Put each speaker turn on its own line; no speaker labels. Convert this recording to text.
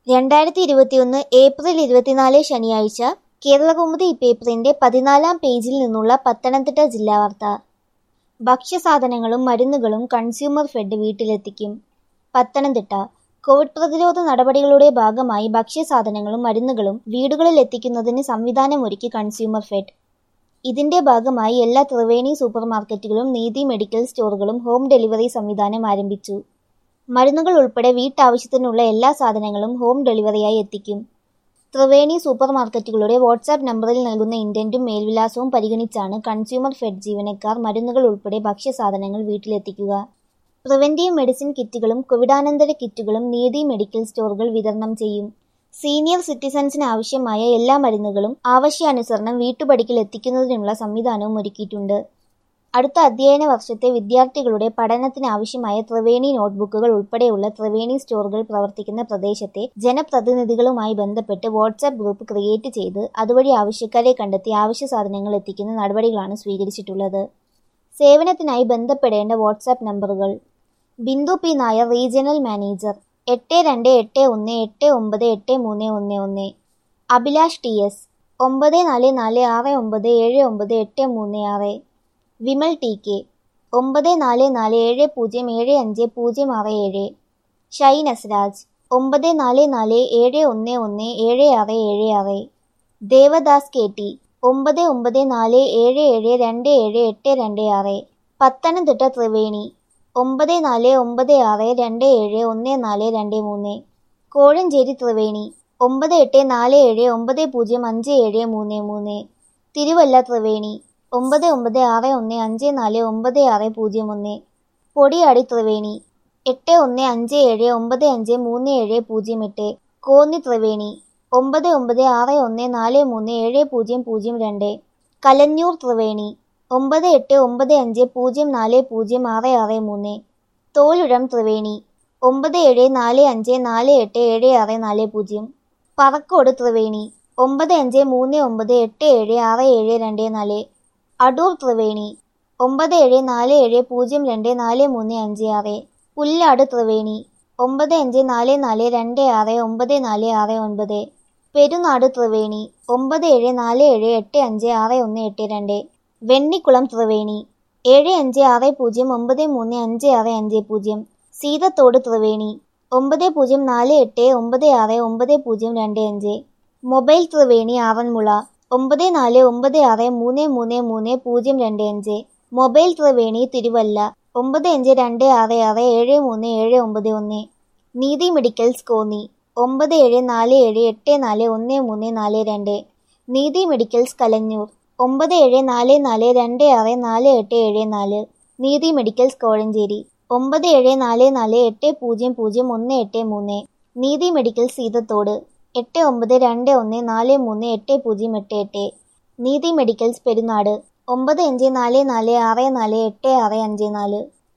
2021 April 24 ശനിയാഴ്ച കേരളകൗമുദി പേപ്പറിന്റെ 14-ാം പേജിൽ നിന്നുള്ള പത്തനംതിട്ട ജില്ലാ വാർത്ത. ഭക്ഷ്യസാധനങ്ങളും മരുന്നുകളും കൺസ്യൂമർ ഫെഡ് വീട്ടിലെത്തിക്കും. പത്തനംതിട്ട. കോവിഡ് പ്രതിരോധ നടപടികളുടെ ഭാഗമായി ഭക്ഷ്യസാധനങ്ങളും മരുന്നുകളും വീടുകളിൽ എത്തിക്കുന്നതിന് സംവിധാനമൊരുക്കി കൺസ്യൂമർ ഫെഡ്. ഇതിന്റെ ഭാഗമായി എല്ലാ ത്രിവേണി സൂപ്പർമാർക്കറ്റുകളും നീതി മെഡിക്കൽ സ്റ്റോറുകളും ഹോം ഡെലിവറി സംവിധാനം ആരംഭിച്ചു. മരുന്നുകൾ ഉൾപ്പെടെ വീട്ടാവശ്യത്തിനുള്ള എല്ലാ സാധനങ്ങളും ഹോം ഡെലിവറിയായി എത്തിക്കും. ത്രിവേണി സൂപ്പർമാർക്കറ്റുകളുടെ വാട്സാപ്പ് നമ്പറിൽ നൽകുന്ന ഇന്റന്റും മേൽവിലാസവും പരിഗണിച്ചാണ് കൺസ്യൂമർ ഫെഡ് ജീവനക്കാർ മരുന്നുകൾ ഉൾപ്പെടെ ഭക്ഷ്യസാധനങ്ങൾ വീട്ടിലെത്തിക്കുക. പ്രിവന്റീവ് മെഡിസിൻ കിറ്റുകളും കോവിഡാനന്തര കിറ്റുകളും നീതി മെഡിക്കൽ സ്റ്റോറുകൾ വിതരണം ചെയ്യും. സീനിയർ സിറ്റിസൺസിന് ആവശ്യമായ എല്ലാ മരുന്നുകളും ആവശ്യാനുസരണം വീട്ടുപടിക്കൽ എത്തിക്കുന്നതിനുള്ള സംവിധാനവും ഒരുക്കിയിട്ടുണ്ട്. അടുത്ത അധ്യയന വർഷത്തെ വിദ്യാർത്ഥികളുടെ പഠനത്തിന് ആവശ്യമായ ത്രിവേണി നോട്ട്ബുക്കുകൾ ഉൾപ്പെടെയുള്ള ത്രിവേണി സ്റ്റോറുകൾ പ്രവർത്തിക്കുന്ന പ്രദേശത്തെ ജനപ്രതിനിധികളുമായി ബന്ധപ്പെട്ട് വാട്സാപ്പ് ഗ്രൂപ്പ് ക്രിയേറ്റ് ചെയ്ത് അതുവഴി ആവശ്യക്കാരെ കണ്ടെത്തി ആവശ്യ സാധനങ്ങൾ എത്തിക്കുന്ന നടപടികളാണ് സ്വീകരിച്ചിട്ടുള്ളത്. സേവനത്തിനായി ബന്ധപ്പെടേണ്ട വാട്സാപ്പ് നമ്പറുകൾ: Bindu P Nair, regional manager, 822898983111. Abhilash T S, 9446979836. Vimal T K, 9447075067. Shine S Raj, 9447117676. Devadas K T, 9947772786. Pathanamthitta Triveni, 9496271423. Kozhencherry Triveni, 9847905733. Thiruvalla Triveni, 9961549601. Podiyadi Triveni, 8157953708. Konni Triveni, 9961437002. Kalanjoor Triveni, 9895040663. Tholuzham Triveni, 9745487640. Parakode Triveni, 9539876724. Adoor Triveni, 9747024356. Pullad Triveni, 9544269469. Perunad Triveni, 9747856182. Vennikulam Triveni, 7560935650. Seethathodu Triveni, 9048969025. Mobile Triveni Aranmula, 9496333025. Mobile Triveni Thiruvalla, 9526673791. Neethi medicals Konni, 9747841342. നീതി മെഡിക്കൽസ് കലഞ്ഞൂർ, 9744264874. നീതി മെഡിക്കൽസ് കോഴഞ്ചേരി, 9744800183. നീതി മെഡിക്കൽസ് സീതത്തോട്, 8921438088. നീതി മെഡിക്കൽസ് പെരുന്നാട്, 954464485654.